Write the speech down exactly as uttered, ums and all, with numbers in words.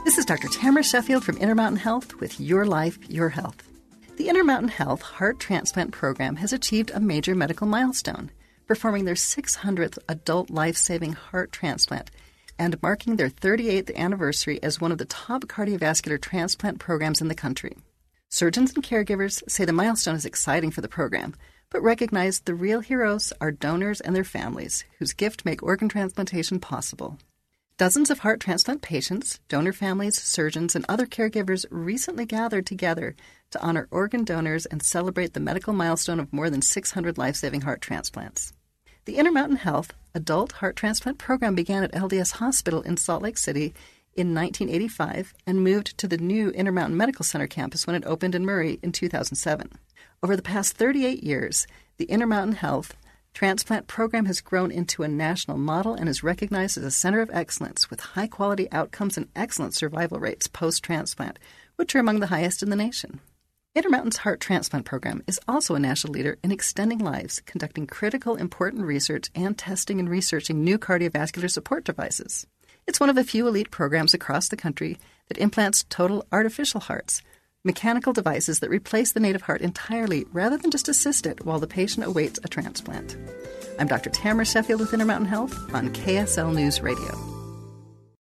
This is Doctor Tamara Sheffield from Intermountain Health with Your Life, Your Health. The Intermountain Health Heart Transplant Program has achieved a major medical milestone, performing their six hundredth adult life-saving heart transplant and marking their thirty-eighth anniversary as one of the top cardiovascular transplant programs in the country. Surgeons and caregivers say the milestone is exciting for the program, but recognize the real heroes are donors and their families, whose gift make organ transplantation possible. Dozens of heart transplant patients, donor families, surgeons, and other caregivers recently gathered together to honor organ donors and celebrate the medical milestone of more than six hundred life-saving heart transplants. The Intermountain Health Adult Heart Transplant Program began at L D S Hospital in Salt Lake City in nineteen eighty-five and moved to the new Intermountain Medical Center campus when it opened in Murray in two thousand seven. Over the past thirty-eight years, the Intermountain Health Transplant Program has grown into a national model and is recognized as a center of excellence with high-quality outcomes and excellent survival rates post-transplant, which are among the highest in the nation. Intermountain's Heart Transplant Program is also a national leader in extending lives, conducting critical, important research, and testing and researching new cardiovascular support devices. It's one of a few elite programs across the country that implants total artificial hearts, mechanical devices that replace the native heart entirely rather than just assist it while the patient awaits a transplant. I'm Doctor Tamara Sheffield with Intermountain Health on K S L News Radio.